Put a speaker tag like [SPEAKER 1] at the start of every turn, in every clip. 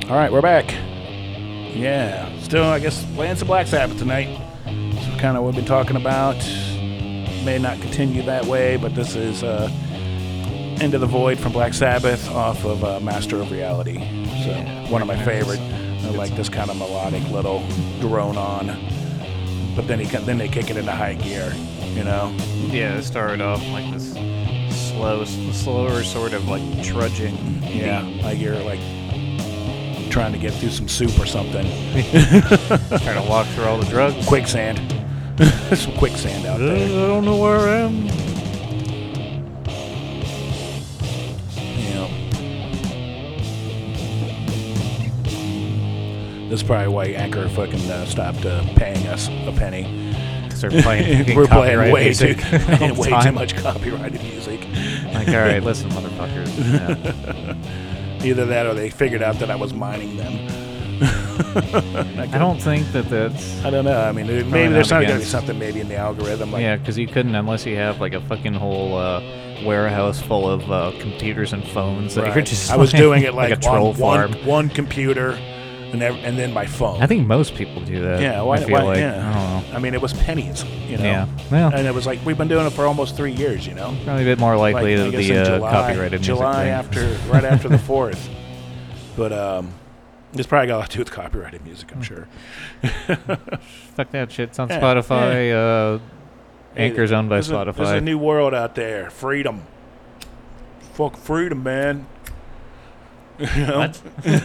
[SPEAKER 1] All right, we're back. Yeah, still, I guess, playing some Black Sabbath tonight. This is kind of what we've been talking about. May not continue that way, but this is Into the Void from Black Sabbath off of Master of Reality. So, one of my favorite. I like this kind of melodic little drone on. But then they kick it into high gear, you know?
[SPEAKER 2] Yeah, it started off like this slower sort of like trudging.
[SPEAKER 1] Yeah, like you're like trying to get through some soup or something.
[SPEAKER 2] Trying to walk through all the drugs.
[SPEAKER 1] Quicksand. Some quicksand out there.
[SPEAKER 2] I don't know where I am.
[SPEAKER 1] Yeah. That's probably why Anchor fucking stopped paying us a penny.
[SPEAKER 2] We're playing
[SPEAKER 1] We're playing way too
[SPEAKER 2] much.
[SPEAKER 1] much copyrighted music.
[SPEAKER 2] Like, all right, listen, motherfuckers. Yeah.
[SPEAKER 1] Either that or they figured out that I was mining them.
[SPEAKER 2] I don't think that's...
[SPEAKER 1] I don't know. I mean, maybe there's not going to be something maybe in the algorithm. Like,
[SPEAKER 2] yeah, because you couldn't unless you have like a fucking whole warehouse full of computers and phones. That
[SPEAKER 1] right.
[SPEAKER 2] you're just
[SPEAKER 1] I was doing it like
[SPEAKER 2] a troll
[SPEAKER 1] on
[SPEAKER 2] farm.
[SPEAKER 1] One computer and then my phone.
[SPEAKER 2] I think most people do that.
[SPEAKER 1] Yeah,
[SPEAKER 2] I feel like.
[SPEAKER 1] yeah.
[SPEAKER 2] I don't know.
[SPEAKER 1] I mean, it was pennies, you know.
[SPEAKER 2] Yeah, well,
[SPEAKER 1] and it was like we've been doing it for almost 3 years, you know.
[SPEAKER 2] probably a bit more likely
[SPEAKER 1] like,
[SPEAKER 2] to
[SPEAKER 1] I guess
[SPEAKER 2] the
[SPEAKER 1] in July,
[SPEAKER 2] copyrighted music
[SPEAKER 1] July
[SPEAKER 2] thing.
[SPEAKER 1] right after the 4th. But it's probably got a lot to do with copyrighted music, I'm sure.
[SPEAKER 2] Fuck that shit. It's on
[SPEAKER 1] Yeah,
[SPEAKER 2] Spotify.
[SPEAKER 1] yeah.
[SPEAKER 2] Anchor's owned by
[SPEAKER 1] There's
[SPEAKER 2] Spotify.
[SPEAKER 1] There's a new world out there. Freedom. Fuck freedom, man. You know?
[SPEAKER 2] What?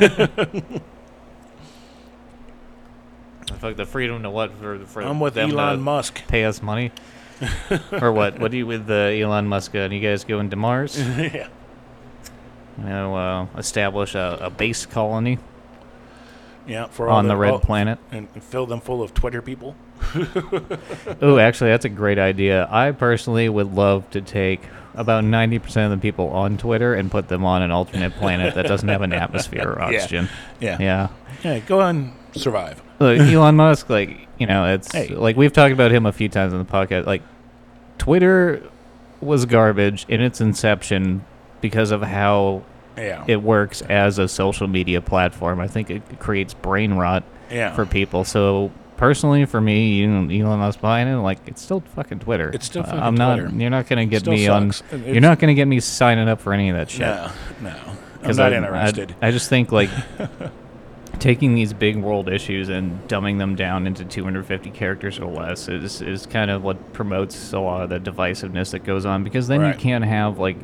[SPEAKER 2] Fuck the freedom to what for
[SPEAKER 1] I'm with
[SPEAKER 2] them
[SPEAKER 1] Elon
[SPEAKER 2] to
[SPEAKER 1] Musk.
[SPEAKER 2] pay us money, or what? What do you with Elon Musk? And you guys going to Mars?
[SPEAKER 1] Yeah.
[SPEAKER 2] You know, establish a base colony
[SPEAKER 1] Yeah, for
[SPEAKER 2] on the red planet.
[SPEAKER 1] and fill them full of Twitter people.
[SPEAKER 2] Oh, actually, that's a great idea. I personally would love to take about 90% of the people on Twitter and put them on an alternate planet that doesn't have an atmosphere or oxygen.
[SPEAKER 1] Yeah. Yeah, go and survive.
[SPEAKER 2] Look, Elon Musk, like, you know, it's
[SPEAKER 1] Hey.
[SPEAKER 2] like we've talked about him a few times on the podcast. Like, Twitter was garbage in its inception because of how
[SPEAKER 1] Yeah.
[SPEAKER 2] it works as a social media platform. I think it creates brain rot
[SPEAKER 1] Yeah.
[SPEAKER 2] for people. So personally, for me, Elon Musk buying it, like, it's still fucking Twitter.
[SPEAKER 1] It's still fucking
[SPEAKER 2] I'm not.
[SPEAKER 1] Twitter.
[SPEAKER 2] You're not gonna get
[SPEAKER 1] Still
[SPEAKER 2] me
[SPEAKER 1] sucks.
[SPEAKER 2] on. You're not gonna get me signing up for any of that shit.
[SPEAKER 1] No. I'm not interested.
[SPEAKER 2] I just think like taking these big world issues and dumbing them down into 250 characters or less is kind of what promotes a lot of the divisiveness that goes on, because then you
[SPEAKER 1] Right.
[SPEAKER 2] can't have like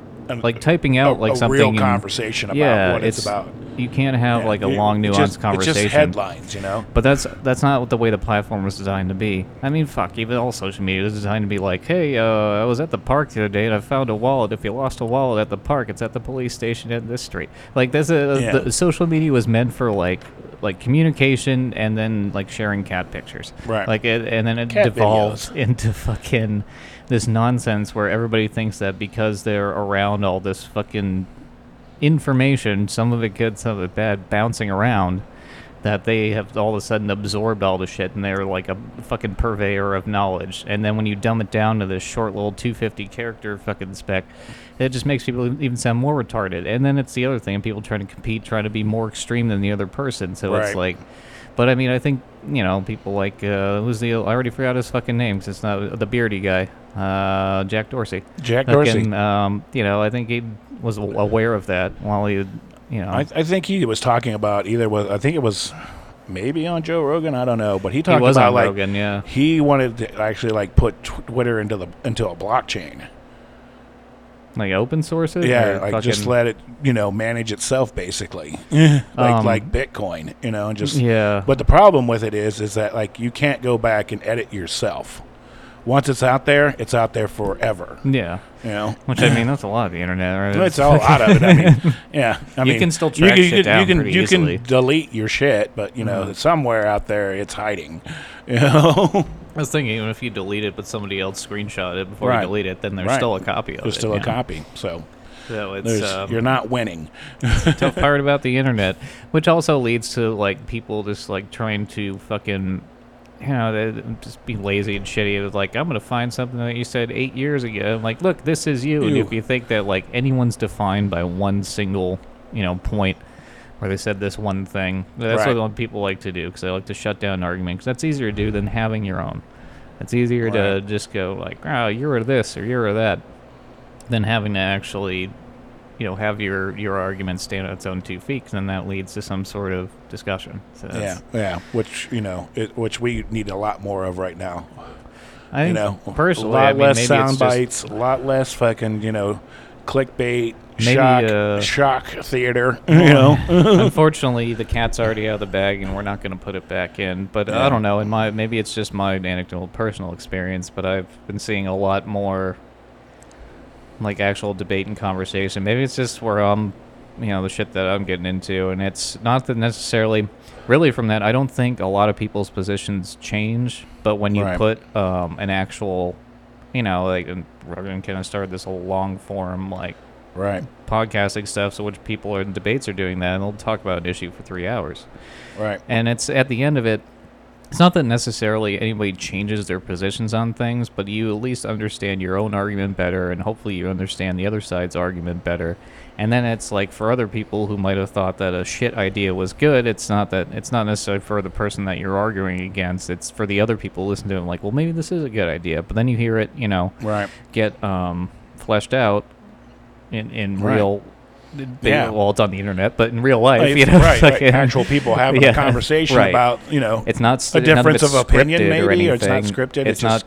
[SPEAKER 2] typing out like
[SPEAKER 1] a
[SPEAKER 2] something
[SPEAKER 1] real
[SPEAKER 2] in-
[SPEAKER 1] conversation about
[SPEAKER 2] yeah,
[SPEAKER 1] what it's about.
[SPEAKER 2] You can't have
[SPEAKER 1] Yeah,
[SPEAKER 2] like a long, nuanced conversation.
[SPEAKER 1] It's just headlines, you know.
[SPEAKER 2] But that's not the way the platform was designed to be. I mean, fuck, even all social media is designed to be like, hey, I was at the park the other day and I found a wallet. If you lost a wallet at the park, it's at the police station at this street. Like, the social media was meant for like communication and then like sharing cat pictures.
[SPEAKER 1] Right.
[SPEAKER 2] Like and then it
[SPEAKER 1] Cat
[SPEAKER 2] devolves
[SPEAKER 1] videos.
[SPEAKER 2] into fucking this nonsense where everybody thinks that because they're around all this fucking information, some of it good, some of it bad, bouncing around, that they have all of a sudden absorbed all the shit and they're like a fucking purveyor of knowledge. And then when you dumb it down to this short little 250 character fucking spec, it just makes people even sound more retarded. And then it's the other thing, people trying to compete, trying to be more extreme than the other person. So
[SPEAKER 1] Right.
[SPEAKER 2] it's like, but I mean, I think, you know, people like, who's I already forgot his fucking name, 'cause it's not the beardy guy, Jack Dorsey.
[SPEAKER 1] Jack Dorsey.
[SPEAKER 2] Fucking, you know, I think he was aware of that while he, you know.
[SPEAKER 1] I think he was talking about I think it was maybe on Joe Rogan, I don't know, but he talked
[SPEAKER 2] was
[SPEAKER 1] about
[SPEAKER 2] on
[SPEAKER 1] like
[SPEAKER 2] Rogan, yeah.
[SPEAKER 1] he wanted to actually like put Twitter into a blockchain.
[SPEAKER 2] Like open source it?
[SPEAKER 1] Yeah,
[SPEAKER 2] Or
[SPEAKER 1] like just
[SPEAKER 2] fucking-
[SPEAKER 1] let it, manage itself basically. like Bitcoin, and just
[SPEAKER 2] Yeah.
[SPEAKER 1] But the problem with it is that like you can't go back and edit yourself. Once it's out there forever.
[SPEAKER 2] Yeah.
[SPEAKER 1] You know?
[SPEAKER 2] Which, I mean, that's a lot of the internet, right?
[SPEAKER 1] It's a lot of it. I mean, yeah. I mean,
[SPEAKER 2] can still track shit down pretty
[SPEAKER 1] you
[SPEAKER 2] easily.
[SPEAKER 1] can delete your shit, but somewhere out there it's hiding. You know,
[SPEAKER 2] I was thinking, even if you delete it, but somebody else screenshot it before
[SPEAKER 1] Right.
[SPEAKER 2] you delete it, then there's
[SPEAKER 1] Right.
[SPEAKER 2] still a copy of it.
[SPEAKER 1] there's still a
[SPEAKER 2] you know?
[SPEAKER 1] copy. So
[SPEAKER 2] So it's
[SPEAKER 1] you're not winning.
[SPEAKER 2] tough part about the internet, which also leads to like people just like trying to fucking, they just be lazy and shitty. It's like, I'm gonna find something that you said 8 years ago. I'm like, look, this is you. And
[SPEAKER 1] You.
[SPEAKER 2] if you think that like anyone's defined by one single, point, where they said this one thing. That's
[SPEAKER 1] Right.
[SPEAKER 2] what people like to do, because they like to shut down an argument, because that's easier to do than having your own. It's easier to
[SPEAKER 1] Right.
[SPEAKER 2] just go like, oh, you're this or you're that, than having to actually, have your argument stand on its own 2 feet, 'cause then that leads to some sort of discussion. So
[SPEAKER 1] Yeah. Which which we need a lot more of right now.
[SPEAKER 2] I think personally,
[SPEAKER 1] a lot less
[SPEAKER 2] maybe
[SPEAKER 1] sound
[SPEAKER 2] it's just,
[SPEAKER 1] bites, a lot less fucking clickbait,
[SPEAKER 2] Maybe,
[SPEAKER 1] shock theater.
[SPEAKER 2] unfortunately, the cat's already out of the bag, and we're not going to put it back in. But
[SPEAKER 1] Yeah.
[SPEAKER 2] I don't know. Maybe it's just my anecdotal, personal experience. But I've been seeing a lot more, like, actual debate and conversation. Maybe it's just where I'm, the shit that I'm getting into, and it's not that necessarily. Really, from that, I don't think a lot of people's positions change. But when you
[SPEAKER 1] Right.
[SPEAKER 2] put an actual, like, and we're going to kind of start this whole long form, like,
[SPEAKER 1] Right.
[SPEAKER 2] podcasting stuff, so which people in debates are doing that, and they'll talk about an issue for 3 hours.
[SPEAKER 1] Right.
[SPEAKER 2] And it's at the end of it, it's not that necessarily anybody changes their positions on things, but you at least understand your own argument better, and hopefully you understand the other side's argument better. And then it's like, for other people who might have thought that a shit idea was good, it's not necessarily for the person that you're arguing against. It's for the other people listening to it, like, well, maybe this is a good idea. But then you hear it,
[SPEAKER 1] Right.
[SPEAKER 2] get fleshed out in
[SPEAKER 1] Right.
[SPEAKER 2] real.
[SPEAKER 1] Yeah.
[SPEAKER 2] Well, it's on the internet, but in real life,
[SPEAKER 1] Right,
[SPEAKER 2] it's like,
[SPEAKER 1] actual people having
[SPEAKER 2] Yeah,
[SPEAKER 1] a conversation
[SPEAKER 2] right.
[SPEAKER 1] about,
[SPEAKER 2] it's not
[SPEAKER 1] a difference
[SPEAKER 2] none
[SPEAKER 1] of opinion,
[SPEAKER 2] scripted
[SPEAKER 1] maybe, or it's not
[SPEAKER 2] anything.
[SPEAKER 1] scripted.
[SPEAKER 2] It's not,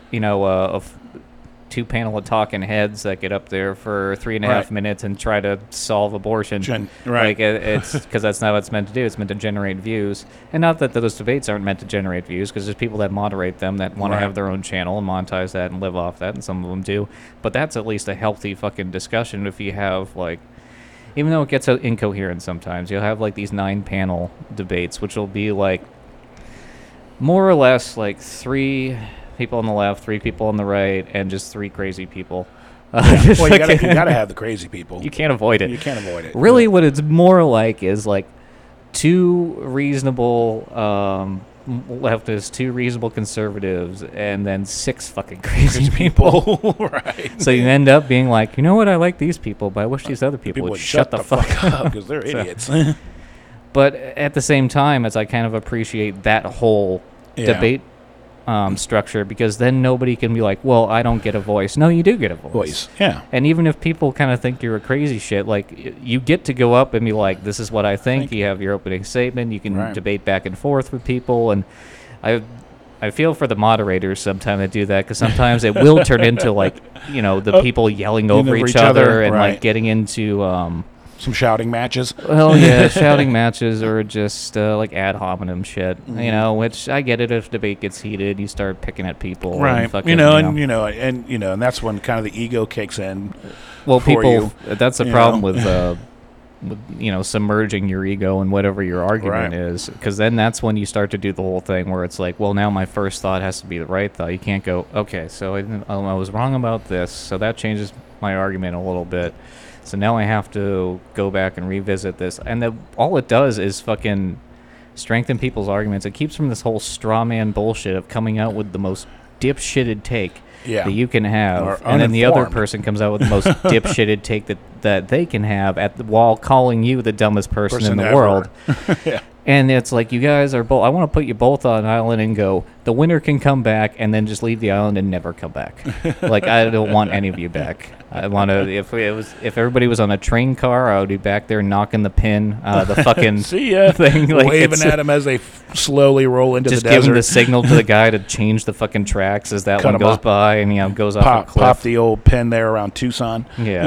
[SPEAKER 2] two panel of talking heads that get up there for 3.5
[SPEAKER 1] Right.
[SPEAKER 2] minutes and try to solve abortion.
[SPEAKER 1] Right.
[SPEAKER 2] Like, it's because that's not what it's meant to do. It's meant to generate views, and not that those debates aren't meant to generate views, because there's people that moderate them that want
[SPEAKER 1] Right.
[SPEAKER 2] to have their own channel and monetize that and live off that, and some of them do. But that's at least a healthy fucking discussion. If you have, like, even though it gets incoherent sometimes, you'll have like these 9-panel debates, which will be like more or less like 3 people on the left, 3 people on the right, and just 3 crazy people. Just
[SPEAKER 1] Well, you
[SPEAKER 2] like-
[SPEAKER 1] gotta have the crazy people.
[SPEAKER 2] you can't avoid it.
[SPEAKER 1] You can't avoid it.
[SPEAKER 2] Really, what it's more like is like 2 reasonable leftists, 2 reasonable conservatives, and then 6 fucking crazy people.
[SPEAKER 1] Right.
[SPEAKER 2] So you end up being like, you know what, I like these people, but I wish these other people would shut the fuck up.
[SPEAKER 1] because they're
[SPEAKER 2] So-
[SPEAKER 1] idiots.
[SPEAKER 2] But at the same time, as I kind of appreciate that whole
[SPEAKER 1] Yeah.
[SPEAKER 2] debate structure, because then nobody can be like, well, I don't get a voice. No, you do get a voice.
[SPEAKER 1] Voice. Yeah.
[SPEAKER 2] And even if people kind of think you're a crazy shit, like, you get to go up and be like, this is what I think. You have your opening statement. You can
[SPEAKER 1] Right.
[SPEAKER 2] debate back and forth with people. And I feel for the moderators sometimes that do that, because sometimes it will turn into, like, the people yelling over each other and,
[SPEAKER 1] right.
[SPEAKER 2] like, getting into...
[SPEAKER 1] Some shouting matches.
[SPEAKER 2] well, yeah, shouting matches, or just like ad hominem shit, which I get it. If debate gets heated, you start picking at people,
[SPEAKER 1] Right.
[SPEAKER 2] And fucking,
[SPEAKER 1] And that's when kind of the ego kicks in.
[SPEAKER 2] well,
[SPEAKER 1] for
[SPEAKER 2] people.
[SPEAKER 1] you,
[SPEAKER 2] That's the
[SPEAKER 1] you
[SPEAKER 2] problem
[SPEAKER 1] know.
[SPEAKER 2] with submerging your ego in whatever your argument
[SPEAKER 1] Right.
[SPEAKER 2] is, because then that's when you start to do the whole thing where it's like, well, now my first thought has to be the right thought. You can't go, okay, so I was wrong about this, so that changes my argument a little bit. So now I have to go back and revisit this. And all it does is fucking strengthen people's arguments. It keeps from this whole straw man bullshit of coming out with the most dipshitted take
[SPEAKER 1] Yeah.
[SPEAKER 2] that you can have.
[SPEAKER 1] Or
[SPEAKER 2] And then the other
[SPEAKER 1] uninformed.
[SPEAKER 2] person comes out with the most dipshitted take that they can have while calling you the dumbest person in the
[SPEAKER 1] ever.
[SPEAKER 2] world.
[SPEAKER 1] Yeah.
[SPEAKER 2] And it's like, you guys are both... I want to put you both on an island and go, the winner can come back, and then just leave the island and never come back. Like, I don't want any of you back. I want to... If everybody was on a train car, I would be back there knocking the pin out of the fucking
[SPEAKER 1] See ya.
[SPEAKER 2] thing. Like,
[SPEAKER 1] Waving at them as they slowly roll into
[SPEAKER 2] just
[SPEAKER 1] the desert.
[SPEAKER 2] giving the signal to the guy to change the fucking tracks as that
[SPEAKER 1] Cut
[SPEAKER 2] one
[SPEAKER 1] 'em
[SPEAKER 2] goes
[SPEAKER 1] off.
[SPEAKER 2] by and goes off a
[SPEAKER 1] pop
[SPEAKER 2] cliff.
[SPEAKER 1] the old pin there around Tucson.
[SPEAKER 2] Yeah.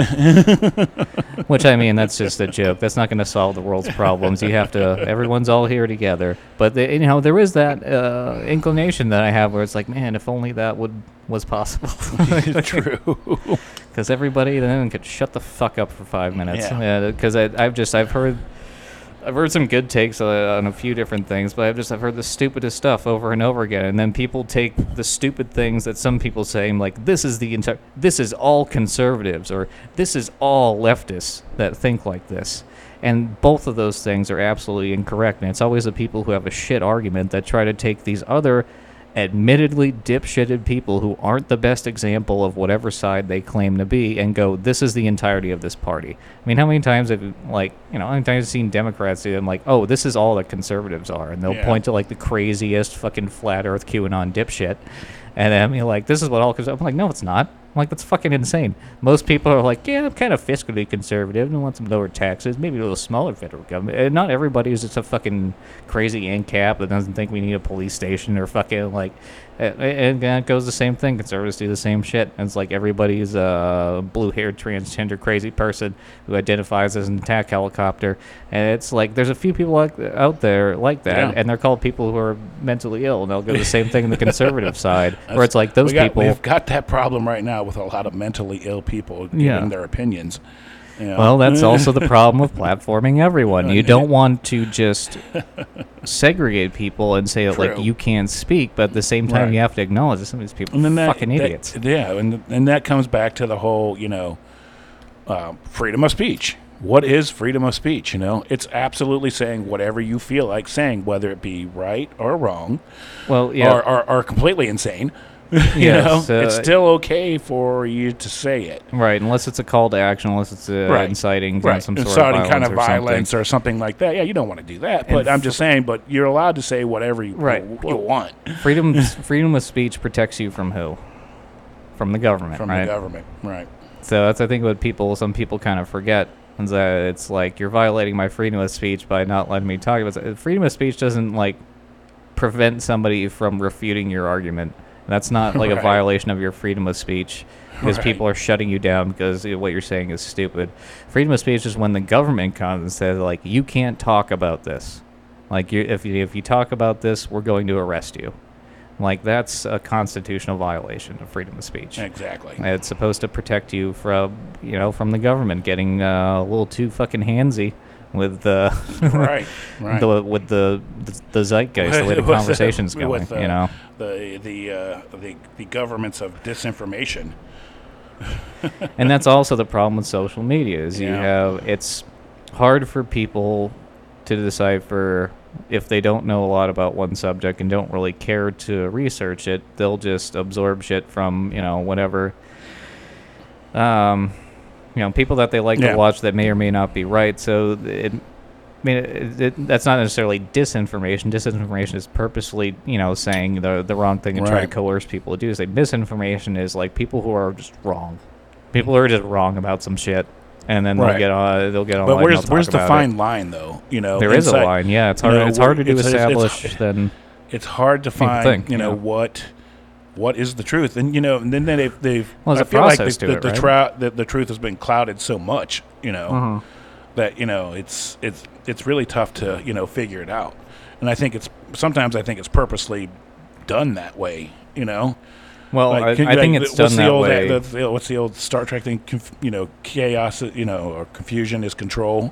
[SPEAKER 2] Which, I mean, that's just a joke. That's not going to solve the world's problems. You have to... Everyone's all here together. But, there is that inclination that I have where it's like, man, if only that was possible.
[SPEAKER 1] True.
[SPEAKER 2] Because everybody then could shut the fuck up for 5 minutes.
[SPEAKER 1] Yeah.
[SPEAKER 2] Because I've heard some good takes on a few different things, but I've heard the stupidest stuff over and over again, and then people take the stupid things that some people say, like, this is all conservatives, or this is all leftists that think like this. And both of those things are absolutely incorrect, and it's always the people who have a shit argument that try to take these other admittedly dipshitted people who aren't the best example of whatever side they claim to be and go, this is the entirety of this party. I mean, how many times have, like, you know, how many times have you seen Democrats do them like, oh, this is all that conservatives are, and they'll point to, like, the craziest fucking flat earth QAnon dipshit, and then I mean, like, this is what all conservatives, I'm like, no, it's not. I'm like, that's fucking insane. Most people are like, yeah, I'm kind of fiscally conservative and want some lower taxes, maybe a little smaller federal government. And not everybody is just a fucking crazy ANCAP that doesn't think we need a police station or fucking, like, and it goes the same thing. Conservatives do the same shit. And it's like everybody's a blue-haired transgender crazy person who identifies as an attack helicopter. And it's like there's a few people out there like that, and they're called people who are mentally ill. And they'll go the same thing on the conservative side, where it's like those people.
[SPEAKER 1] We've got that problem right now with a lot of mentally ill people giving their opinions. You know?
[SPEAKER 2] Well, that's also the problem with platforming everyone. You don't want to just segregate people and say that, like, you can't speak, but at the same time you have to acknowledge that some of these people are fucking idiots.
[SPEAKER 1] And that comes back to the whole, you know, freedom of speech. What is freedom of speech? You know, it's absolutely saying whatever you feel like saying, whether it be right or wrong, or completely insane. You know, it's still okay for you to say it,
[SPEAKER 2] right? Unless it's a call to action, unless it's inciting some sort of
[SPEAKER 1] violence or something like that. Yeah, you don't want to do that. But I'm just saying. But you're allowed to say whatever you want.
[SPEAKER 2] Freedom of speech protects you from who? From the government,
[SPEAKER 1] From
[SPEAKER 2] right?
[SPEAKER 1] the government, right?
[SPEAKER 2] So that's, I think, what some people kind of forget. Is that it's like you're violating my freedom of speech by not letting me talk about it. Freedom of speech doesn't, like, prevent somebody from refuting your argument. That's not like a violation of your freedom of speech because people are shutting you down because what you're saying is stupid. Freedom of speech is when the government comes and says, like, you can't talk about this. Like, if you talk about this, we're going to arrest you. Like, that's a constitutional violation of freedom of speech.
[SPEAKER 1] Exactly.
[SPEAKER 2] It's supposed to protect you from the government getting a little too fucking handsy with the with the zeitgeist, the way the conversation's going.
[SPEAKER 1] The governments of disinformation.
[SPEAKER 2] And that's also the problem with social media is it's hard for people to decipher if they don't know a lot about one subject and don't really care to research it. They'll just absorb shit from whatever. People that they like to watch that may or may not be right. So that's not necessarily disinformation. Disinformation is purposely, saying the wrong thing and try to coerce people to do. Say misinformation is like people who are just wrong. People who are just wrong about some shit, and then they'll get on.
[SPEAKER 1] But where's the fine line, though?
[SPEAKER 2] There is a line. Yeah, it's hard. It's harder to establish than.
[SPEAKER 1] It's hard to find. What is the truth? And and then they've.
[SPEAKER 2] Well,
[SPEAKER 1] I feel like the truth has been clouded so much. That it's really tough to figure it out. And I think sometimes it's purposely done that way.
[SPEAKER 2] Well, I think it's done that way.
[SPEAKER 1] What's the old Star Trek thing? Chaos, or confusion is control.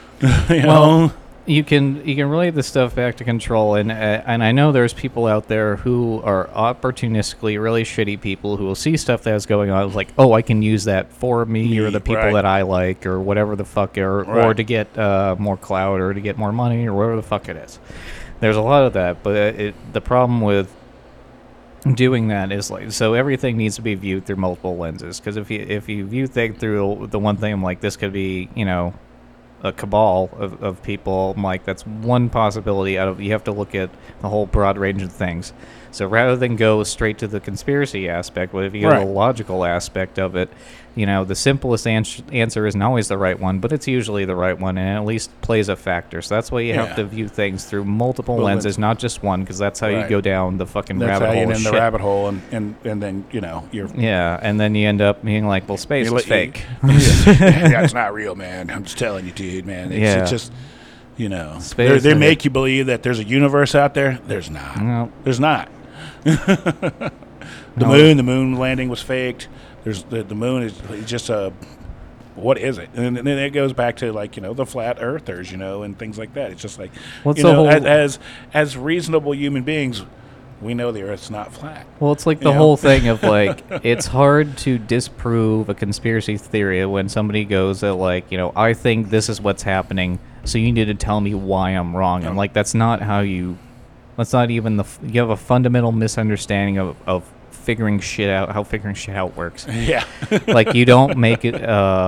[SPEAKER 2] You can relate this stuff back to control, and I know there's people out there who are opportunistically really shitty people who will see stuff that's going on, like, oh, I can use that for me or the people that I like or whatever the fuck, or to get more clout or to get more money or whatever the fuck it is. There's a lot of that, but the problem with doing that is so everything needs to be viewed through multiple lenses, because if you view things through the one thing, like this could be a cabal of people, like that's one possibility out of, you have to look at the whole broad range of things. So rather than go straight to the conspiracy aspect, but if you go to the logical aspect of it, the simplest answer isn't always the right one, but it's usually the right one, and it at least plays a factor. So that's why you have to view things through multiple lenses, not just one, because that's how you go down the fucking rabbit hole. That's how you
[SPEAKER 1] end the rabbit hole, and then you're
[SPEAKER 2] and then you end up being like, well, space is fake.
[SPEAKER 1] It's not real, man. I'm just telling you, dude, man. It's just. They make you believe that there's a universe out there. There's not.
[SPEAKER 2] No.
[SPEAKER 1] There's not. The moon landing was faked. There's the moon is just a, what is it? And then it goes back to the flat earthers, and things like that. It's just like, as reasonable human beings, we know the Earth's not flat.
[SPEAKER 2] Well, it's like the whole thing of it's hard to disprove a conspiracy theory when somebody goes I think this is what's happening, so you need to tell me why I'm wrong. And that's not how you That's not even you have a fundamental misunderstanding of figuring shit out, how figuring shit out works.
[SPEAKER 1] Yeah.
[SPEAKER 2] Like, you don't make it,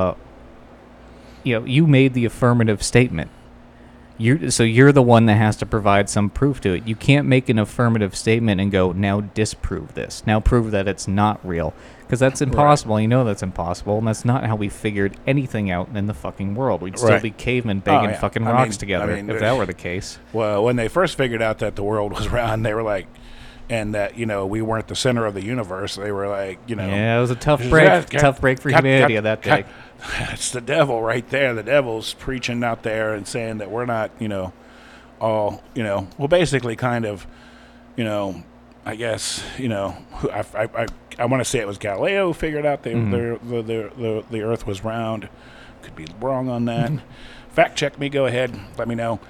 [SPEAKER 2] you made the affirmative statement. So you're the one that has to provide some proof to it. You can't make an affirmative statement and go, now disprove this. Now prove that it's not real. Because that's impossible.
[SPEAKER 1] Right.
[SPEAKER 2] You know that's impossible. And that's not how we figured anything out in the fucking world. We'd still be cavemen banging fucking rocks together if that were the case.
[SPEAKER 1] Well, when they first figured out that the world was round, they were like, and that, we weren't the center of the universe, they were like,
[SPEAKER 2] Yeah, it was a tough break. Tough break for humanity at that day.
[SPEAKER 1] It's the devil right there. The devil's preaching out there and saying that we're not, all, well, basically kind of, I guess, I want to say it was Galileo who figured out the Earth was round. Could be wrong on that. Fact check me. Go ahead. Let me know.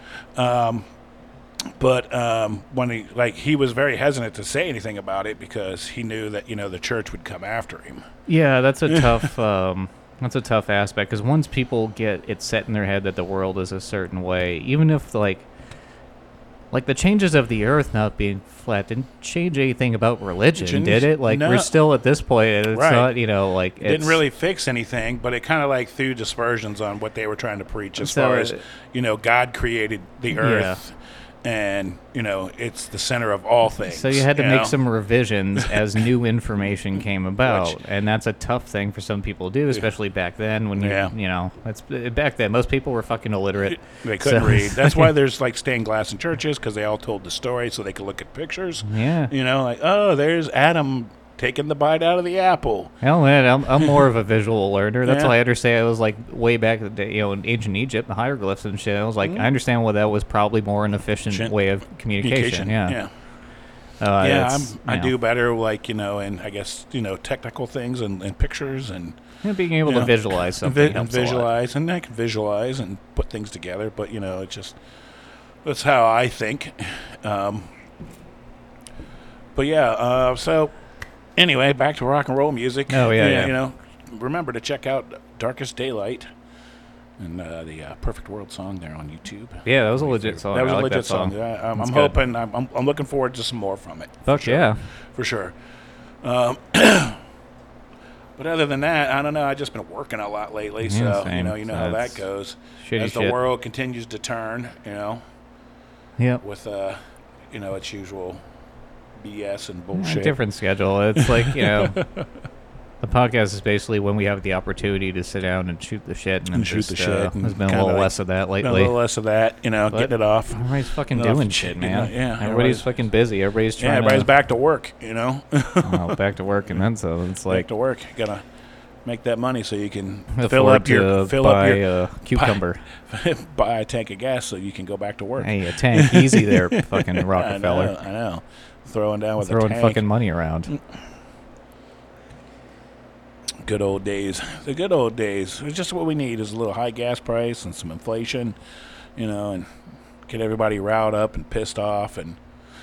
[SPEAKER 1] But when he was very hesitant to say anything about it because he knew that the church would come after him.
[SPEAKER 2] Yeah, that's a tough. That's a tough aspect because once people get it set in their head that the world is a certain way, even if like the changes of the Earth not being flat didn't change anything about religion, did it? Like, no. We're still at this point. It's not, it
[SPEAKER 1] didn't really fix anything, but it kind of threw dispersions on what they were trying to preach as far as God created the Earth. Yeah. And, it's the center of all things.
[SPEAKER 2] So you had to make some revisions as new information came about. And that's a tough thing for some people to do, especially back then when back then. Most people were fucking illiterate.
[SPEAKER 1] They couldn't read. That's why there's stained glass in churches, because they all told the story so they could look at pictures.
[SPEAKER 2] Yeah.
[SPEAKER 1] There's Adam taking the bite out of the apple.
[SPEAKER 2] Hell, man, I'm more of a visual learner. That's why I understand. It was way back in the day, in ancient Egypt, the hieroglyphs and shit. I was like, I understand why that was probably more an efficient way of communication. Yeah.
[SPEAKER 1] I do better, and I guess technical things and pictures and
[SPEAKER 2] being able to visualize something.
[SPEAKER 1] And visualize, and I can visualize and put things together. But it's just that's how I think. So. Anyway, back to rock and roll music.
[SPEAKER 2] Oh, yeah.
[SPEAKER 1] Remember to check out Darkest Daylight and the Perfect World song there on YouTube.
[SPEAKER 2] Yeah, that was a legit song.
[SPEAKER 1] That was a legit song. I'm hoping, I'm looking forward to some more from it.
[SPEAKER 2] Fuck yeah.
[SPEAKER 1] For sure. But other than that, I don't know. I've just been working a lot lately, so,
[SPEAKER 2] same.
[SPEAKER 1] How that goes.
[SPEAKER 2] As
[SPEAKER 1] the world continues to turn,
[SPEAKER 2] Yep.
[SPEAKER 1] with, its usual BS and bullshit.
[SPEAKER 2] Different schedule. It's the podcast is basically when we have the opportunity to sit down and shoot the shit. And
[SPEAKER 1] shoot the shit.
[SPEAKER 2] There's been a little less of that lately.
[SPEAKER 1] A little less of that, getting it off.
[SPEAKER 2] Everybody's fucking doing shit, man. Everybody's fucking busy. Everybody's trying
[SPEAKER 1] everybody's back to work,
[SPEAKER 2] back to work, and then so it's
[SPEAKER 1] back to work. You gotta make that money so you can
[SPEAKER 2] fill up your cucumber.
[SPEAKER 1] Buy a tank of gas so you can go back to work.
[SPEAKER 2] Hey, a tank. Easy there, fucking Rockefeller.
[SPEAKER 1] I know. Throwing
[SPEAKER 2] tank. Fucking money around.
[SPEAKER 1] Good old days. The good old days. It's just what we need is a little high gas price and some inflation, and get everybody riled up and pissed off and.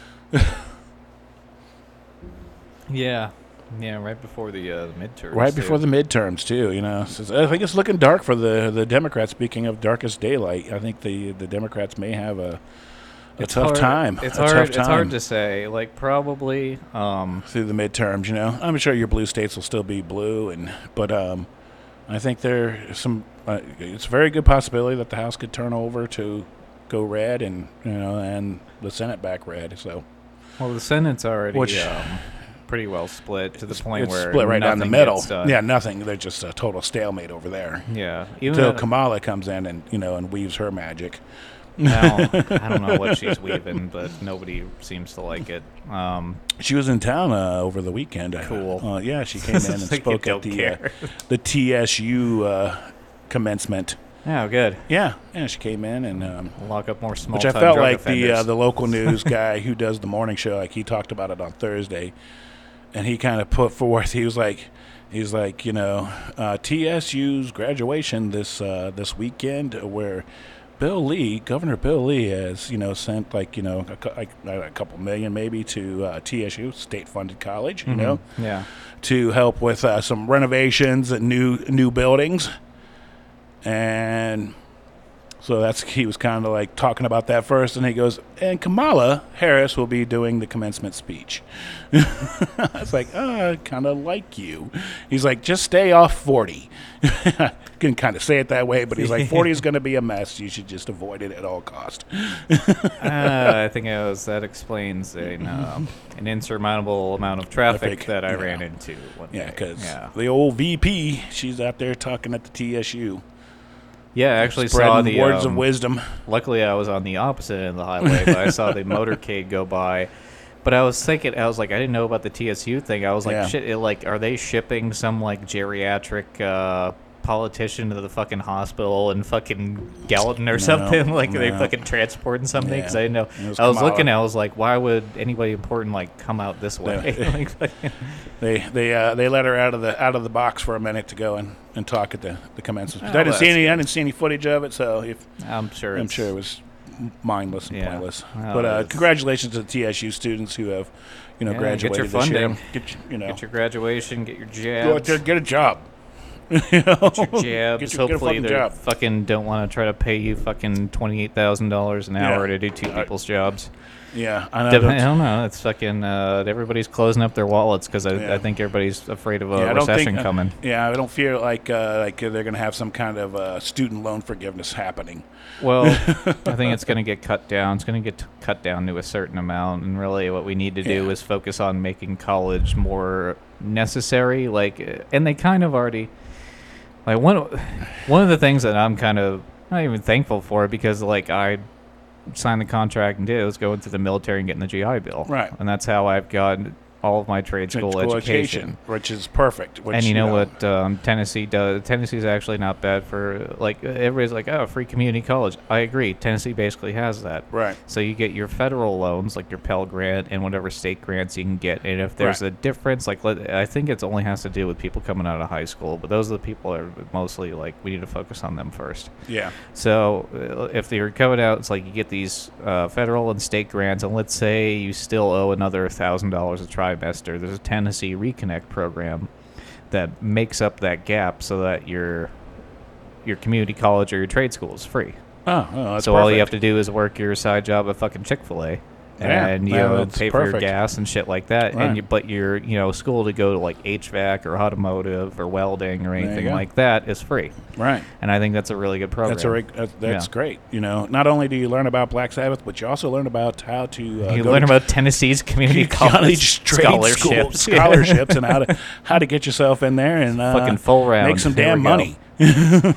[SPEAKER 2] Yeah, right before the midterms.
[SPEAKER 1] Right before the midterms too. I think it's looking dark for the Democrats. Speaking of Darkest Daylight, I think the Democrats may have a tough time.
[SPEAKER 2] It's hard to say. Probably
[SPEAKER 1] through the midterms. I'm sure your blue states will still be blue, but I think there's some. It's a very good possibility that the House could turn over to go red, and and the Senate back red. So,
[SPEAKER 2] well, the Senate's already pretty well split to the point
[SPEAKER 1] it's
[SPEAKER 2] where
[SPEAKER 1] split right down the middle.
[SPEAKER 2] Yeah,
[SPEAKER 1] nothing. There's just a total stalemate over there.
[SPEAKER 2] Yeah,
[SPEAKER 1] until Kamala comes in and and weaves her magic.
[SPEAKER 2] Now, I don't know what she's weaving, but nobody seems to like it.
[SPEAKER 1] She was in town over the weekend.
[SPEAKER 2] Cool.
[SPEAKER 1] Yeah, she came in and spoke at the TSU commencement.
[SPEAKER 2] Oh, good.
[SPEAKER 1] Yeah, she came in and
[SPEAKER 2] lock up more small.
[SPEAKER 1] Which I felt like the local news guy who does the morning show, he talked about it on Thursday, and he kind of put forth. He was like, TSU's graduation this weekend where. Governor Bill Lee has, sent a couple million maybe to TSU, state-funded college, to help with some renovations and new buildings. And So he was kind of like talking about that first, and he goes, and Kamala Harris will be doing the commencement speech. I was like, I kind of like you. He's like, just stay off 40. Couldn't kind of say it that way, but he's like, 40 is going to be a mess. You should just avoid it at all cost.
[SPEAKER 2] I think that explains an insurmountable amount of traffic that I ran into one day.
[SPEAKER 1] Because the old VP, she's out there talking at the TSU.
[SPEAKER 2] Yeah, I actually
[SPEAKER 1] spreading
[SPEAKER 2] saw the
[SPEAKER 1] words of wisdom.
[SPEAKER 2] Luckily, I was on the opposite end of the highway, but I saw the motorcade go by. But I was thinking, I didn't know about the TSU thing. I was like, shit, are they shipping some like geriatric politician to the fucking hospital in fucking Gallatin or something? Like, are they fucking transporting something? Because I didn't know. I was looking, I was like, why would anybody important like come out this way?
[SPEAKER 1] They let her out of the box for a minute to go and talk at the commencement. I didn't see any footage of it, so I'm sure it was mindless and pointless. But congratulations to the TSU students who have graduated.
[SPEAKER 2] Get your funding.
[SPEAKER 1] Get
[SPEAKER 2] your graduation. Get your jabs.
[SPEAKER 1] Go out there, get a job.
[SPEAKER 2] Get your jabs. Hopefully they fucking don't want to try to pay you fucking $28,000 an hour to do two people's jobs.
[SPEAKER 1] Yeah, I know.
[SPEAKER 2] I don't know. It's fucking everybody's closing up their wallets because I think everybody's afraid of a recession coming.
[SPEAKER 1] I don't feel like they're going to have some kind of student loan forgiveness happening.
[SPEAKER 2] Well, I think it's going to get cut down. It's going to get cut down to a certain amount, and really what we need to do is focus on making college more necessary. And they kind of already. Like one of the things that I'm kind of not even thankful for because I signed the contract and did was go into the military and getting the GI Bill.
[SPEAKER 1] Right.
[SPEAKER 2] And that's how I've gotten all of my trade school education.
[SPEAKER 1] Which is perfect.
[SPEAKER 2] And you know what Tennessee does? Tennessee's actually not bad for, everybody's like, oh, free community college. I agree. Tennessee basically has that.
[SPEAKER 1] Right.
[SPEAKER 2] So you get your federal loans, like your Pell Grant and whatever state grants you can get. And if there's a difference, I think it only has to do with people coming out of high school. But those are the people that are mostly, we need to focus on them first.
[SPEAKER 1] Yeah.
[SPEAKER 2] So if they're coming out, it's like you get these federal and state grants. And let's say you still owe another $1,000 a trimester. There's a Tennessee Reconnect program that makes up that gap so that your community college or your trade school is free.
[SPEAKER 1] Oh, that's
[SPEAKER 2] so
[SPEAKER 1] perfect.
[SPEAKER 2] all you have to do is work your side job at fucking Chick-fil-A. And pay for your gas and shit like that,
[SPEAKER 1] right.
[SPEAKER 2] But your school to go to HVAC or automotive or welding or anything like that is free,
[SPEAKER 1] right?
[SPEAKER 2] And I think that's a really good program.
[SPEAKER 1] That's great. Not only do you learn about Black Sabbath, but you also learn about how to
[SPEAKER 2] you learn about Tennessee's community college scholarships,
[SPEAKER 1] and how to get yourself in there and
[SPEAKER 2] fucking full round,
[SPEAKER 1] make some damn money.
[SPEAKER 2] And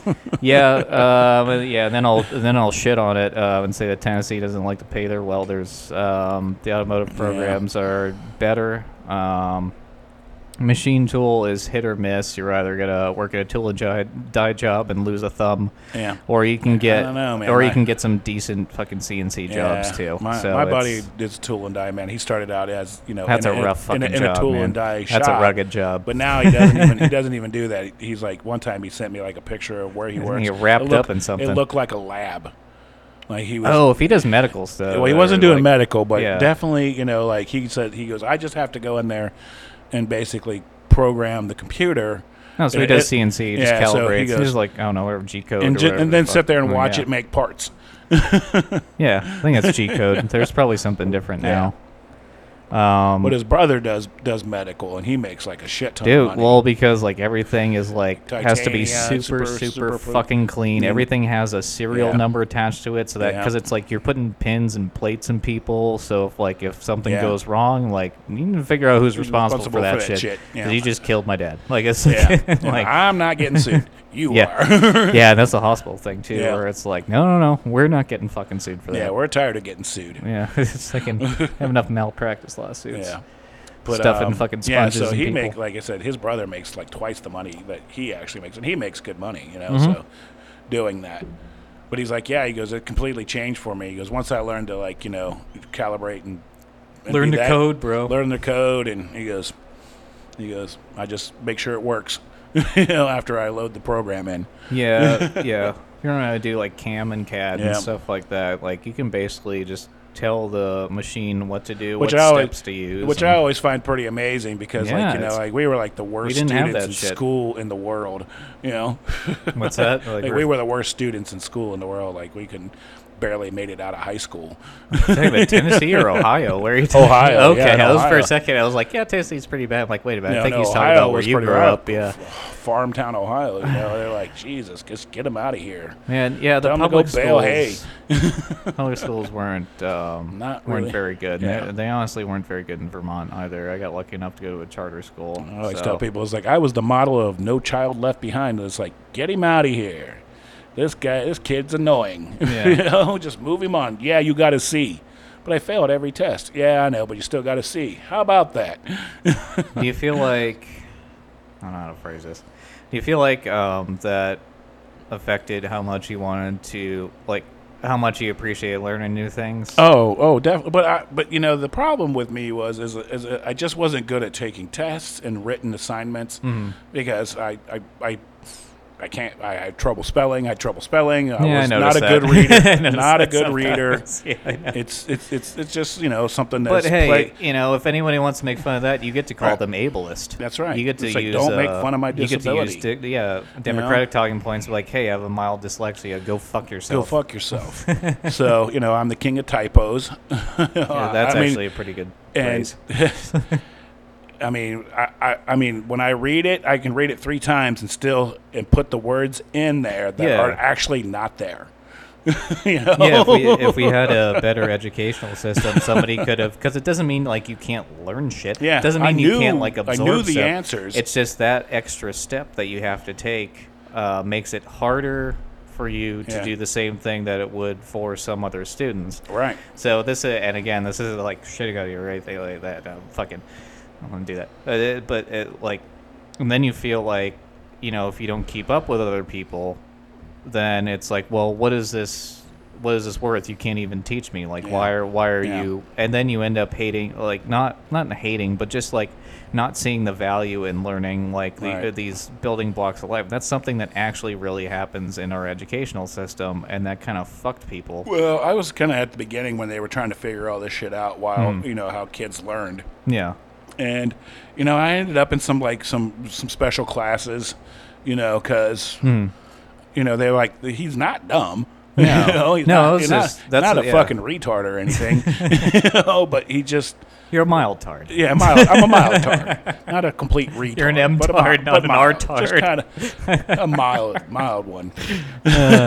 [SPEAKER 2] then I'll shit on it and say that Tennessee doesn't like to pay their welders. The automotive programs are better. Machine tool is hit or miss. You're either gonna work at a tool and die job and lose a thumb, or you can get, you can get some decent fucking CNC jobs too.
[SPEAKER 1] My buddy is tool and die, man. He started out as
[SPEAKER 2] that's a rough fucking job,
[SPEAKER 1] in a tool and die shop.
[SPEAKER 2] That's a rugged job.
[SPEAKER 1] But now he doesn't even do that. He's like, one time he sent me a picture of where he works.
[SPEAKER 2] He wrapped up in something.
[SPEAKER 1] It looked like a lab. He was.
[SPEAKER 2] Oh, if he does medical stuff.
[SPEAKER 1] Well, he wasn't doing medical, but definitely, he said, he goes, I just have to go in there and basically program the computer.
[SPEAKER 2] Oh, so he does CNC, just calibrates. So he's like, I don't know, whatever, G-code.
[SPEAKER 1] And then sit there and watch it make parts.
[SPEAKER 2] Yeah, I think that's G-code. There's probably something different now.
[SPEAKER 1] But his brother does medical, and he makes a shit ton of money.
[SPEAKER 2] Well, because everything is has to be super fucking clean. Everything has a serial number attached to it, so that because it's you're putting pins and plates in people. So if something goes wrong, you need to figure out who's responsible for that shit. Because you just killed my dad.
[SPEAKER 1] I'm not getting sued. You are.
[SPEAKER 2] Yeah, that's a hospital thing too, where it's no, we're not getting fucking sued for that.
[SPEAKER 1] Yeah, we're tired of getting sued.
[SPEAKER 2] Yeah, it's have enough malpractice lawsuits.
[SPEAKER 1] Yeah.
[SPEAKER 2] But, stuffing fucking sponges.
[SPEAKER 1] So he
[SPEAKER 2] makes,
[SPEAKER 1] like I said, his brother makes twice the money that he actually makes, and he makes good money,
[SPEAKER 2] Mm-hmm.
[SPEAKER 1] So doing that. But he's like, he goes, it completely changed for me. He goes, once I learned to calibrate and
[SPEAKER 2] learn the code, bro.
[SPEAKER 1] Learn the code, and he goes, I just make sure it works. After I load the program in.
[SPEAKER 2] Yeah. If you're going to do CAM and CAD and stuff like that, you can basically just tell the machine what to do,
[SPEAKER 1] Which
[SPEAKER 2] what
[SPEAKER 1] I always-
[SPEAKER 2] steps to use.
[SPEAKER 1] Which I always find pretty amazing because,
[SPEAKER 2] Yeah,
[SPEAKER 1] like, you know,
[SPEAKER 2] it's-
[SPEAKER 1] like we were like the worst
[SPEAKER 2] didn't have
[SPEAKER 1] students
[SPEAKER 2] that
[SPEAKER 1] in
[SPEAKER 2] shit.
[SPEAKER 1] school in the world. You know,
[SPEAKER 2] What's that? Like,
[SPEAKER 1] like we were the worst students in school in the world. Like we could barely made it out of high school.
[SPEAKER 2] talking about Tennessee or Ohio? Where are you talking?
[SPEAKER 1] Ohio,
[SPEAKER 2] Okay,
[SPEAKER 1] yeah,
[SPEAKER 2] I was for
[SPEAKER 1] Ohio.
[SPEAKER 2] a second. I was like, yeah, Tennessee's pretty bad. I'm like, wait a minute. I think
[SPEAKER 1] No,
[SPEAKER 2] he's talking
[SPEAKER 1] Ohio
[SPEAKER 2] about where
[SPEAKER 1] was
[SPEAKER 2] you
[SPEAKER 1] pretty
[SPEAKER 2] grew
[SPEAKER 1] rough.
[SPEAKER 2] up. Yeah,
[SPEAKER 1] Farmtown, Ohio. You know, they're like, Jesus, just get them out of here.
[SPEAKER 2] man. Yeah, the
[SPEAKER 1] Tell 'em to go
[SPEAKER 2] public
[SPEAKER 1] bale
[SPEAKER 2] schools.
[SPEAKER 1] hay.
[SPEAKER 2] Public schools weren't
[SPEAKER 1] Not
[SPEAKER 2] weren't
[SPEAKER 1] really.
[SPEAKER 2] very good.
[SPEAKER 1] Yeah.
[SPEAKER 2] They honestly weren't very good in Vermont either. I got lucky enough to go to a charter school.
[SPEAKER 1] I always
[SPEAKER 2] so-
[SPEAKER 1] tell people, it's like, I was the model of No Child Left Behind. It's like, get him out of here. This kid's annoying.
[SPEAKER 2] Yeah.
[SPEAKER 1] You know, just move him on. Yeah, you got a C. But I failed every test. Yeah, I know, but you still got a C. How about that?
[SPEAKER 2] Do you feel like I don't know how to phrase this? Do you feel like that affected how much you wanted to how much you appreciate learning new things?
[SPEAKER 1] Oh, definitely. But you know, the problem with me was I just wasn't good at taking tests and written assignments because I can't. I had trouble spelling. I was not a good reader. Not a good reader.
[SPEAKER 2] Yeah, I know.
[SPEAKER 1] It's just, you know, something
[SPEAKER 2] But
[SPEAKER 1] that's
[SPEAKER 2] hey, you know, if anybody wants to make fun of that, you get to call
[SPEAKER 1] Right.
[SPEAKER 2] them ableist.
[SPEAKER 1] That's right.
[SPEAKER 2] You get to
[SPEAKER 1] It's like,
[SPEAKER 2] use.
[SPEAKER 1] don't make fun of my disability.
[SPEAKER 2] You get to use, Democratic talking points like, hey, I have a mild dyslexia. Go fuck
[SPEAKER 1] Go
[SPEAKER 2] yourself.
[SPEAKER 1] fuck yourself. So, you know, I'm the king of typos.
[SPEAKER 2] Yeah, that's
[SPEAKER 1] I mean,
[SPEAKER 2] actually a pretty good
[SPEAKER 1] and
[SPEAKER 2] phrase.
[SPEAKER 1] I mean, I mean, when I read it, I can read it 3 times and put the words in there that
[SPEAKER 2] Yeah.
[SPEAKER 1] are actually not there. You know?
[SPEAKER 2] Yeah, if we had a better educational system, somebody could have, because it doesn't mean like you can't learn shit.
[SPEAKER 1] Yeah,
[SPEAKER 2] it doesn't
[SPEAKER 1] I
[SPEAKER 2] mean you
[SPEAKER 1] knew-
[SPEAKER 2] can't like
[SPEAKER 1] I
[SPEAKER 2] absorb
[SPEAKER 1] knew the
[SPEAKER 2] stuff.
[SPEAKER 1] answers.
[SPEAKER 2] It's just that extra step that you have to take makes it harder for you to
[SPEAKER 1] Yeah.
[SPEAKER 2] do the same thing that it would for some other students.
[SPEAKER 1] Right.
[SPEAKER 2] So this is, and again, this is like shitting out of you or anything like that. Fucking, I don't want to do that. But it, like, and then you feel like, you know, if you don't keep up with other people, then it's like, well, what is this worth? You can't even teach me. Like,
[SPEAKER 1] Yeah.
[SPEAKER 2] why are
[SPEAKER 1] Yeah.
[SPEAKER 2] you? And then you end up hating, like, not hating, but just like not seeing the value in learning, like
[SPEAKER 1] Right.
[SPEAKER 2] these building blocks of life. That's something that actually really happens in our educational system, and that kind of fucked people.
[SPEAKER 1] Well, I was kind of at the beginning when they were trying to figure all this shit out while,
[SPEAKER 2] Hmm.
[SPEAKER 1] you know, how kids learned.
[SPEAKER 2] Yeah.
[SPEAKER 1] And, you know, I ended up in some special classes, you know, because, you know, they're like, he's not dumb.
[SPEAKER 2] No.
[SPEAKER 1] You know, he's
[SPEAKER 2] No,
[SPEAKER 1] not,
[SPEAKER 2] it's
[SPEAKER 1] he's
[SPEAKER 2] just-
[SPEAKER 1] not,
[SPEAKER 2] that's
[SPEAKER 1] not
[SPEAKER 2] a-
[SPEAKER 1] a
[SPEAKER 2] yeah.
[SPEAKER 1] fucking retard or anything. You know, but he just,
[SPEAKER 2] You're a mild tard.
[SPEAKER 1] yeah, I'm a mild tard. Not a complete retard.
[SPEAKER 2] You're an M
[SPEAKER 1] but
[SPEAKER 2] tard, not
[SPEAKER 1] but
[SPEAKER 2] an
[SPEAKER 1] mild.
[SPEAKER 2] R
[SPEAKER 1] Just
[SPEAKER 2] tard.
[SPEAKER 1] kind of a mild one.
[SPEAKER 2] Yeah,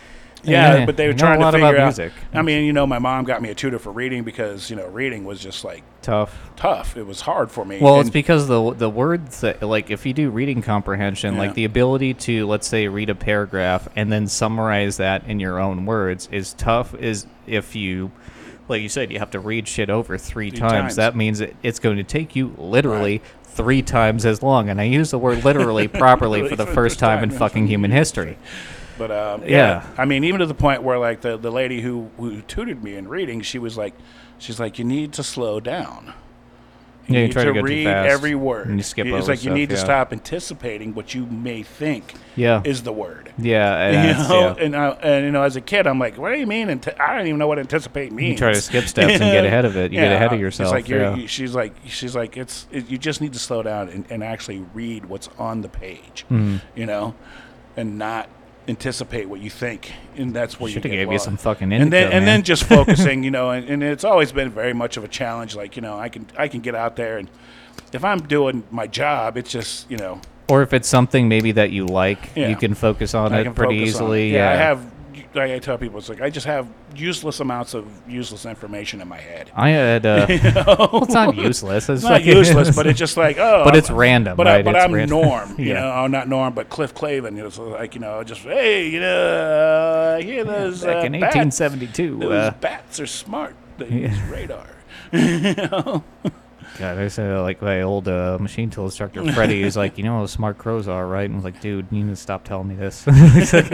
[SPEAKER 1] Yeah, but they were
[SPEAKER 2] know
[SPEAKER 1] trying
[SPEAKER 2] a lot
[SPEAKER 1] to figure
[SPEAKER 2] about
[SPEAKER 1] out.
[SPEAKER 2] music.
[SPEAKER 1] I mean, you know, my mom got me a tutor for reading because, you know, reading was just like
[SPEAKER 2] Tough.
[SPEAKER 1] tough. It was hard for me.
[SPEAKER 2] Well,
[SPEAKER 1] And-
[SPEAKER 2] it's because the words that, like, if you do reading comprehension,
[SPEAKER 1] Yeah.
[SPEAKER 2] like the ability to, let's say, read a paragraph and then summarize that in your own words is tough. Is if you, like you said, you have to read shit over three times.
[SPEAKER 1] times.
[SPEAKER 2] That means it's going to take you literally 3 times as long. And I use the word literally properly for the first time in fucking human history.
[SPEAKER 1] But
[SPEAKER 2] Yeah.
[SPEAKER 1] yeah, I mean, even to the point where like the lady who tutored me in reading, she's like, you need to slow down.
[SPEAKER 2] Yeah, you
[SPEAKER 1] need
[SPEAKER 2] try to go too
[SPEAKER 1] read
[SPEAKER 2] fast,
[SPEAKER 1] every word.
[SPEAKER 2] and you skip
[SPEAKER 1] It's
[SPEAKER 2] over
[SPEAKER 1] like you
[SPEAKER 2] stuff,
[SPEAKER 1] need to
[SPEAKER 2] yeah.
[SPEAKER 1] stop anticipating what you may think
[SPEAKER 2] Yeah.
[SPEAKER 1] is the word.
[SPEAKER 2] Yeah.
[SPEAKER 1] You
[SPEAKER 2] And
[SPEAKER 1] know,
[SPEAKER 2] yeah.
[SPEAKER 1] and you know, as a kid, I'm like, what do you mean? I don't even know what anticipate means.
[SPEAKER 2] You try to skip steps and get ahead of it. You get ahead of yourself.
[SPEAKER 1] It's like
[SPEAKER 2] yeah.
[SPEAKER 1] she's like, you just need to slow down and actually read what's on the page,
[SPEAKER 2] Mm-hmm.
[SPEAKER 1] you know, and not anticipate what you think, and that's where you
[SPEAKER 2] Should have
[SPEAKER 1] get
[SPEAKER 2] gave you
[SPEAKER 1] lost.
[SPEAKER 2] some fucking
[SPEAKER 1] And
[SPEAKER 2] indica,
[SPEAKER 1] then
[SPEAKER 2] man.
[SPEAKER 1] just focusing, you know, and it's always been very much of a challenge. Like, you know, I can get out there, and if I'm doing my job, it's just, you know,
[SPEAKER 2] Or if it's something maybe that you like,
[SPEAKER 1] Yeah.
[SPEAKER 2] you can focus on
[SPEAKER 1] I
[SPEAKER 2] it
[SPEAKER 1] can
[SPEAKER 2] pretty
[SPEAKER 1] focus on it.
[SPEAKER 2] easily.
[SPEAKER 1] Yeah,
[SPEAKER 2] Yeah,
[SPEAKER 1] I have. Like I tell people, it's like I just have useless amounts of useless information in my head.
[SPEAKER 2] I had. Well, it's not useless. It's
[SPEAKER 1] It's not
[SPEAKER 2] like
[SPEAKER 1] useless, but it's just like, oh.
[SPEAKER 2] But it's random,
[SPEAKER 1] But,
[SPEAKER 2] right?
[SPEAKER 1] but
[SPEAKER 2] It's
[SPEAKER 1] I'm
[SPEAKER 2] random.
[SPEAKER 1] Norm, you
[SPEAKER 2] Yeah.
[SPEAKER 1] know, I'm not Norm, but Cliff Clavin. You know, so like, you know, just, hey, you know, I hear those
[SPEAKER 2] back in
[SPEAKER 1] bats.
[SPEAKER 2] 1872.
[SPEAKER 1] Those bats are smart. They
[SPEAKER 2] Yeah.
[SPEAKER 1] use radar. You know?
[SPEAKER 2] God, I said like my old machine tool instructor Freddie. He's like, you know how smart crows are, right? And I was like, dude, you need to stop telling me this. He's like,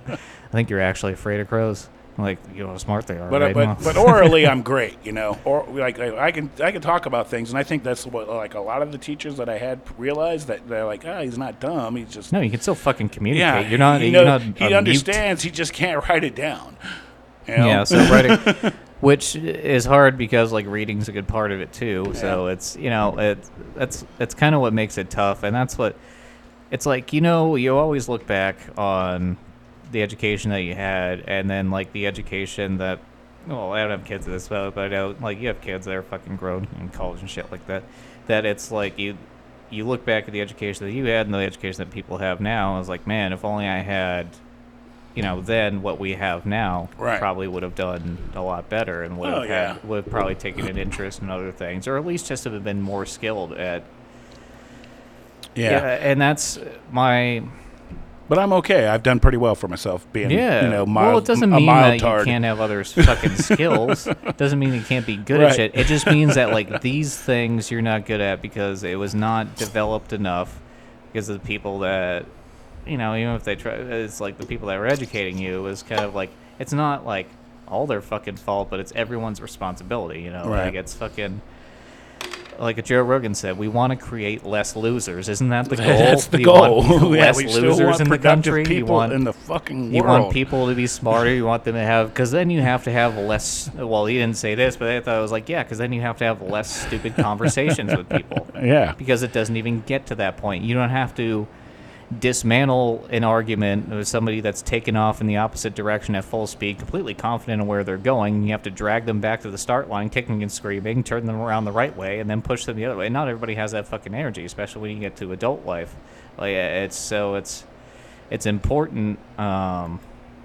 [SPEAKER 2] I think you're actually afraid of crows. I'm like, you know how smart they are, right?
[SPEAKER 1] But orally, I'm great, you know. Or like I can talk about things, and I think that's what like a lot of the teachers that I had realized that they're like, he's not dumb, he's just
[SPEAKER 2] no, you can still fucking communicate.
[SPEAKER 1] yeah.
[SPEAKER 2] You're not.
[SPEAKER 1] He
[SPEAKER 2] You're not.
[SPEAKER 1] he
[SPEAKER 2] a mute.
[SPEAKER 1] understands, he just can't write it down. You know?
[SPEAKER 2] Yeah, so writing, which is hard because like reading's a good part of it too. So it's it's kind of what makes it tough, and that's what it's like. You always look back on the education that you had, and then like the education that. Well, I don't have kids at this point, but I know like you have kids that are fucking grown in college and shit like that. That it's like you look back at the education that you had and the education that people have now. I was like, man, if only I had. Then what we have now probably would have done a lot better and would have probably taken an interest in other things, or at least just have been more skilled at. Yeah, and that's my.
[SPEAKER 1] But I'm okay. I've done pretty well for myself being, mild,
[SPEAKER 2] well, it doesn't mean that
[SPEAKER 1] tard.
[SPEAKER 2] You can't have other fucking skills. It doesn't mean you can't be good at shit. It just means that like these things you're not good at because it was not developed enough because of the people that. Even if they try, it's like the people that were educating you was kind of like, it's not like all their fucking fault, but it's everyone's responsibility, Like it's fucking, like Joe Rogan said, we want to create less losers. Isn't that the goal?
[SPEAKER 1] That's the goal.
[SPEAKER 2] Less
[SPEAKER 1] we
[SPEAKER 2] losers
[SPEAKER 1] still want
[SPEAKER 2] in the country.
[SPEAKER 1] People in the fucking world.
[SPEAKER 2] You want people to be smarter. You want them to have, because then you have to have less, well, he didn't say this, but I thought it was like, yeah, because then you have to have less stupid conversations with people.
[SPEAKER 1] Yeah.
[SPEAKER 2] Because it doesn't even get to that point. You don't have to dismantle an argument with somebody that's taken off in the opposite direction at full speed, completely confident in where they're going. You have to drag them back to the start line, kicking and screaming, turn them around the right way, and then push them the other way. And not everybody has that fucking energy, especially when you get to adult life. Like it's important. And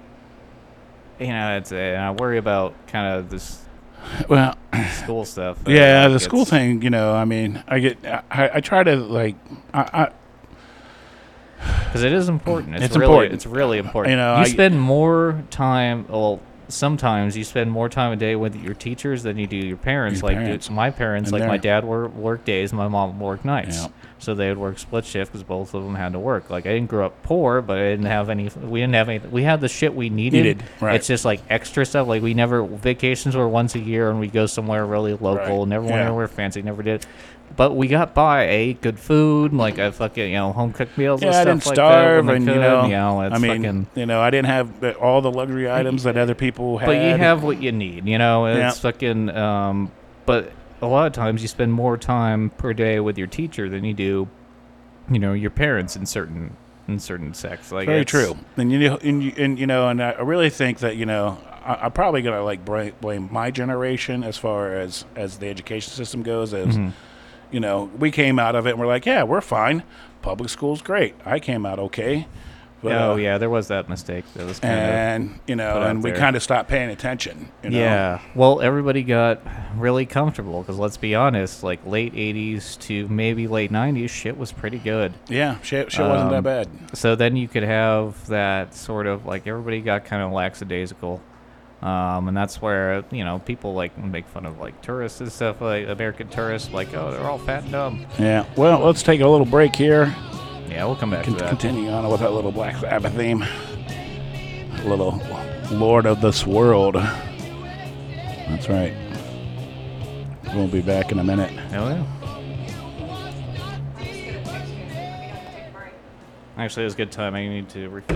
[SPEAKER 2] I worry about kind of this.
[SPEAKER 1] Well,
[SPEAKER 2] school stuff.
[SPEAKER 1] Yeah, the school thing. I try to like.
[SPEAKER 2] Because it is important.
[SPEAKER 1] It's important.
[SPEAKER 2] It's really important. You spend more time. Well, sometimes you spend more time a day with your teachers than you do your parents. My parents, like my dad worked days, my mom worked nights.
[SPEAKER 1] Yeah.
[SPEAKER 2] So they would work split shift because both of them had to work. Like I didn't grow up poor, but I didn't have any. We didn't have any. We had the shit we needed.
[SPEAKER 1] Right.
[SPEAKER 2] It's just like extra stuff. Like vacations were once a year, and we go somewhere really local.
[SPEAKER 1] Right.
[SPEAKER 2] Never went anywhere fancy. Never did. But we got by, ate good food, like a fucking, home cooked meals and stuff like that.
[SPEAKER 1] Yeah, I didn't starve,
[SPEAKER 2] and
[SPEAKER 1] I didn't have all the luxury items that other people had.
[SPEAKER 2] But you have what you need, It's fucking. But a lot of times you spend more time per day with your teacher than you do, your parents in certain sects. Like
[SPEAKER 1] very true. And I really think that I'm probably gonna blame my generation as far as the education system goes. We came out of it and we're like, yeah, we're fine. Public school's great. I came out okay.
[SPEAKER 2] But, there was that mistake. That was
[SPEAKER 1] and we kind of stopped paying attention.
[SPEAKER 2] Yeah. Well, everybody got really comfortable because let's be honest, like late 80s to maybe late 90s, shit was pretty good.
[SPEAKER 1] Yeah, shit wasn't that bad.
[SPEAKER 2] So then you could have that sort of like everybody got kind of lackadaisical. And that's where, people like make fun of like tourists and stuff, like American tourists, like, oh, they're all fat and dumb.
[SPEAKER 1] Yeah. Well, let's take a little break here.
[SPEAKER 2] Yeah, we'll come back to that.
[SPEAKER 1] Continue on with that little Black Sabbath theme. A little Lord of this World. That's right. We'll be back in a minute.
[SPEAKER 2] Hell yeah. Actually, it was a good time. I need to refill.